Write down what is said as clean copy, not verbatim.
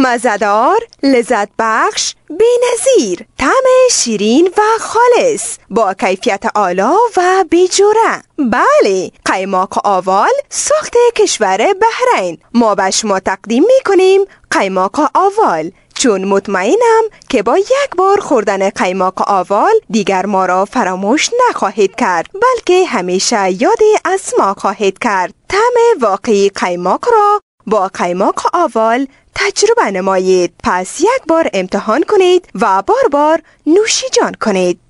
مزه‌دار، لذت بخش، بی‌نظیر، طعم شیرین و خالص با کیفیت عالی و بی‌جوره. بله، قیماق آوال ساخت کشور بحرین. ما به شما تقدیم می‌کنیم قیماق آوال، چون مطمئنم که با یک بار خوردن قیماق آوال دیگر ما را فراموش نخواهید کرد، بلکه همیشه یاد از ما خواهید کرد. طعم واقعی قیماق را با قیماق آوال تجربه نمایید. پس یک بار امتحان کنید و بار بار نوشیجان کنید.